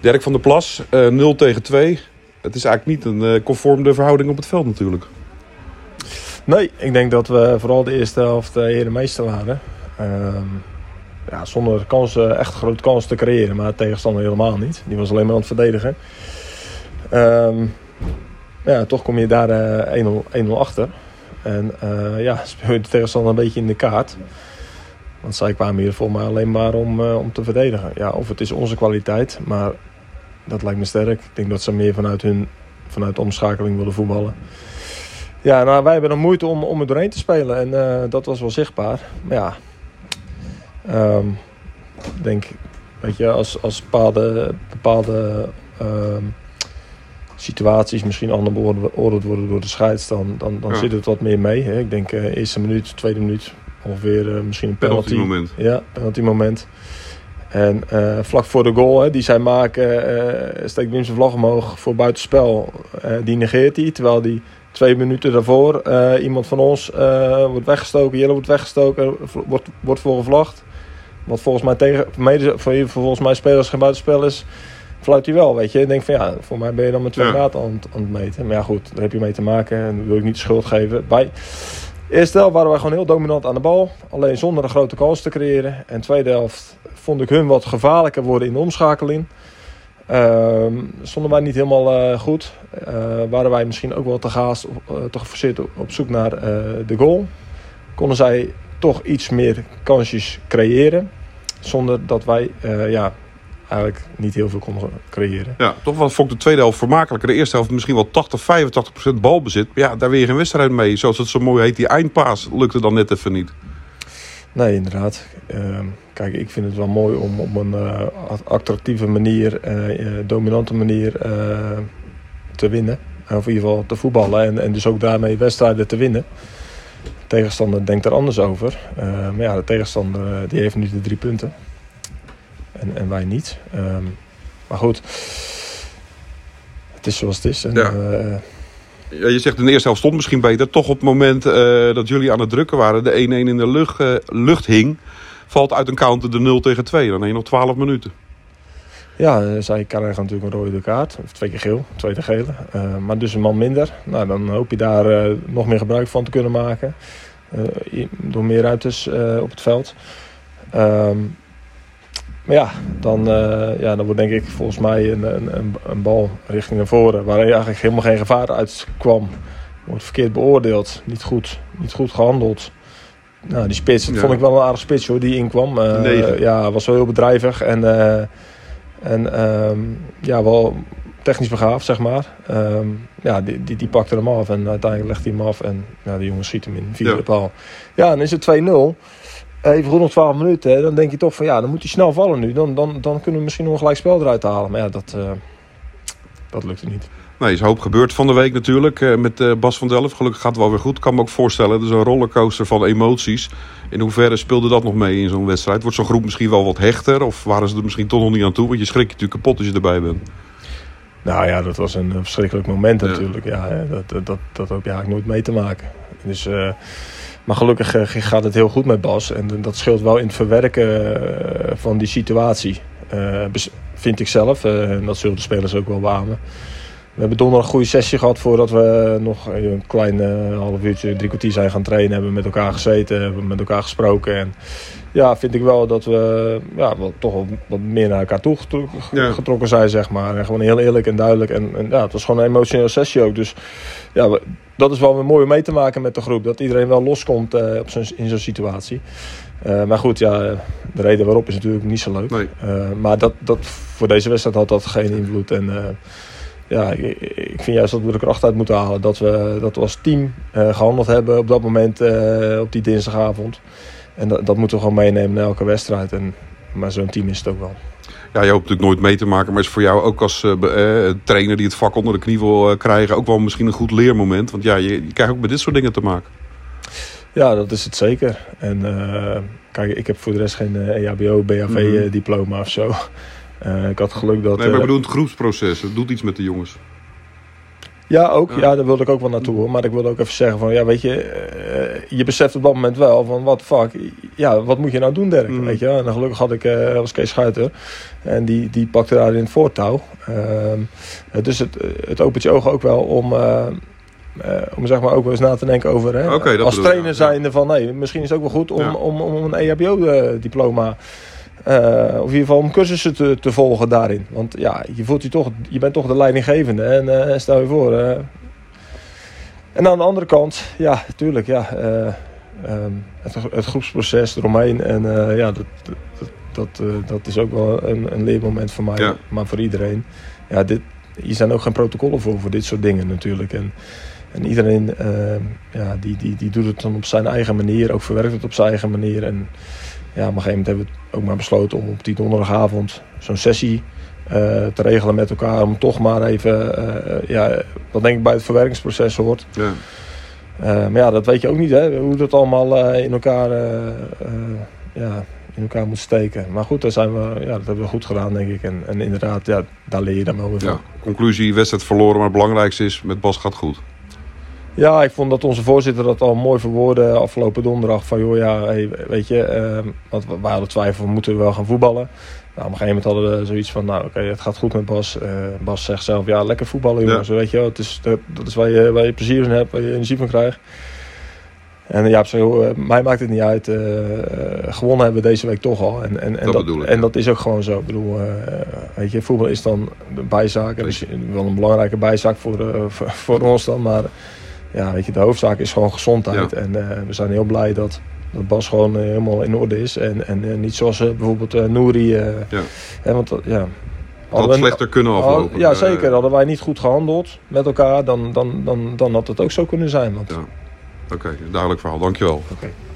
Dirk van der Plas, 0 tegen 2. Het is eigenlijk niet een conforme verhouding op het veld natuurlijk. Nee, ik denk dat we vooral de eerste helft herenmeester waren. Zonder kansen, echt grote kansen te creëren, maar de tegenstander helemaal niet. Die was alleen maar aan het verdedigen. Toch kom je daar 1-0 achter. En speel je de tegenstander een beetje in de kaart. Want zij kwamen hier voor mij alleen maar om te verdedigen. Ja, of het is onze kwaliteit, maar dat lijkt me sterk. Ik denk dat ze meer vanuit de omschakeling willen voetballen. Ja, nou, wij hebben dan moeite om er doorheen te spelen. En dat was wel zichtbaar. Maar ja, ik denk, weet je, als bepaalde situaties misschien anders beoordeeld worden door de scheids, dan zit het wat meer mee. Hè. Ik denk eerste minuut, tweede minuut ongeveer misschien een penalty. Moment. Ja, penalty moment. En vlak voor de goal die zij maken, steekt Wim zijn vlag omhoog voor buitenspel. Die negeert hij, terwijl die 2 minuten daarvoor iemand van ons wordt weggestoken. Jelle wordt weggestoken, wordt voor gevlagd. Wat volgens mij spelers geen buitenspel is, fluit hij wel, weet je. Ik denk van ja, voor mij ben je dan met 2 maat aan het meten. Maar ja goed, daar heb je mee te maken en dat wil ik niet de schuld geven. Bij eerste helft waren wij gewoon heel dominant aan de bal. Alleen zonder een grote kans te creëren. En tweede helft vond ik hun wat gevaarlijker worden in de omschakeling. Stonden wij niet helemaal goed. Waren wij misschien ook wel te gehaast, te geforceerd op zoek naar de goal. Konden zij toch iets meer kansjes creëren. Zonder dat wij eigenlijk niet heel veel konden creëren. Ja, toch vond ik de tweede helft vermakelijker. De eerste helft misschien wel 85% balbezit. Maar ja, daar weer geen wedstrijd mee. Zoals het zo mooi heet, die eindpaas lukte dan net even niet. Nee, inderdaad. Kijk, ik vind het wel mooi om op een attractieve manier, dominante manier te winnen. Of in ieder geval te voetballen en dus ook daarmee wedstrijden te winnen. De tegenstander denkt er anders over. Maar ja, de tegenstander die heeft nu de 3 punten. En wij niet. Maar goed, het is zoals het is. En, je zegt in de eerste helft stond misschien beter. Toch op het moment dat jullie aan het drukken waren, de 1-1 in de lucht hing, valt uit een counter de 0 tegen 2. Dan heb je nog 12 minuten. Ja, zij krijgen natuurlijk een rode kaart. Of 2 keer geel, tweede gele. Maar dus een man minder. Nou, dan hoop je daar nog meer gebruik van te kunnen maken. Door meer ruimtes op het veld. Maar ja, dan wordt denk ik volgens mij een bal richting naar voren, waar eigenlijk helemaal geen gevaar uit kwam. Wordt verkeerd beoordeeld, niet goed gehandeld. Nou, die spits, dat vond ik wel een aardige spits hoor, die inkwam. Was wel heel bedrijvig en wel technisch begaafd, zeg maar. Die pakte hem af en uiteindelijk legde hij hem af en die jongen schiet hem in, via de paal. Ja, dan is het 2-0. Even goed nog 12 minuten, hè, dan denk je toch van dan moet hij snel vallen nu. Dan kunnen we misschien nog een gelijk spel eruit halen. Maar ja, dat lukte niet. Nee, is een hoop gebeurd van de week natuurlijk met Bas van Delft. Gelukkig gaat het wel weer goed. Ik kan me ook voorstellen, het is een rollercoaster van emoties. In hoeverre speelde dat nog mee in zo'n wedstrijd? Wordt zo'n groep misschien wel wat hechter? Of waren ze er misschien toch nog niet aan toe? Want je schrikt je natuurlijk kapot als je erbij bent. Nou ja, dat was een verschrikkelijk moment natuurlijk. Ja, dat hoop je eigenlijk nooit mee te maken. Dus... Maar gelukkig gaat het heel goed met Bas. En dat scheelt wel in het verwerken van die situatie. Vind ik zelf. En dat zullen de spelers ook wel beamen. We hebben donderdag een goede sessie gehad voordat we nog een klein half uurtje, 3 kwartier zijn gaan trainen. Hebben met elkaar gezeten, hebben met elkaar gesproken. En ja, vind ik wel dat we toch wat meer naar elkaar toe getrokken zijn, zeg maar. En gewoon heel eerlijk en duidelijk. En het was gewoon een emotionele sessie ook. Dus ja, dat is wel weer mooi om mee te maken met de groep. Dat iedereen wel loskomt in zo'n situatie. Maar goed, de reden waarop is natuurlijk niet zo leuk. Nee. Maar dat voor deze wedstrijd had dat geen invloed. En ik vind juist dat we er kracht uit moeten halen. Dat we als team gehandeld hebben op dat moment op die dinsdagavond. En dat moeten we gewoon meenemen naar elke wedstrijd. Maar zo'n team is het ook wel. Ja, je hoopt natuurlijk nooit mee te maken. Maar is voor jou ook als trainer die het vak onder de knie wil krijgen ook wel misschien een goed leermoment? Want ja, je krijgt ook met dit soort dingen te maken. Ja, dat is het zeker. En kijk, ik heb voor de rest geen EHBO, BHV-diploma of zo. Ik had geluk dat... Nee, maar ik bedoel het groepsproces. Het doet iets met de jongens. Ja, ook. Ja, daar wilde ik ook wel naartoe. Hoor. Maar ik wilde ook even zeggen van, ja, weet je, je beseft op dat moment wel van, wat fuck, ja, wat moet je nou doen, Dirk? Weet je? En gelukkig was Kees Schuiter en die pakte daar in het voortouw. Dus het opent je ogen ook wel om zeg maar ook wel eens na te denken over, hè, als trainer zijnde van, nee, misschien is het ook wel goed om een EHBO-diploma of in ieder geval om cursussen te volgen daarin. Want ja, je bent toch de leidinggevende. En stel je voor. En aan de andere kant, ja, tuurlijk, ja, het groepsproces eromheen. En dat is ook wel een leermoment voor mij, maar voor iedereen. Ja, hier zijn ook geen protocollen voor dit soort dingen natuurlijk. En iedereen die doet het dan op zijn eigen manier, ook verwerkt het op zijn eigen manier. En ja, op een gegeven moment hebben we ook maar besloten om op die donderdagavond zo'n sessie te regelen met elkaar. Om toch maar even, wat denk ik bij het verwerkingsproces hoort. Ja. Maar ja, dat weet je ook niet, hè, hoe dat allemaal in elkaar moet steken. Maar goed, dat hebben we goed gedaan, denk ik. En inderdaad, ja, daar leer je dan wel weer van. Conclusie, wedstrijd verloren, maar het belangrijkste is, met Bas gaat goed. Ja, ik vond dat onze voorzitter dat al mooi verwoordde afgelopen donderdag. Van joh, ja, hey, weet je, want we hadden twijfel, moeten we wel gaan voetballen. Nou, op een gegeven moment hadden we zoiets van, nou oké, het gaat goed met Bas. Bas zegt zelf, ja, lekker voetballen jongens, weet je wel. Dat is waar je plezier van hebt, waar je energie van krijgt. En ja, mij maakt het niet uit. Gewonnen hebben we deze week toch al. En dat is ook gewoon zo. Ik bedoel, weet je, voetbal is dan een bijzaak. En dus wel een belangrijke bijzaak voor ons dan. Maar ja, weet je, de hoofdzaak is gewoon gezondheid. Ja. En we zijn heel blij dat Bas gewoon helemaal in orde is. En niet zoals bijvoorbeeld Nouri. Want had het slechter kunnen aflopen. Ja, zeker. Hadden wij niet goed gehandeld met elkaar, dan had het ook zo kunnen zijn. Want... Ja. Oké, duidelijk verhaal. Dankjewel. Okay.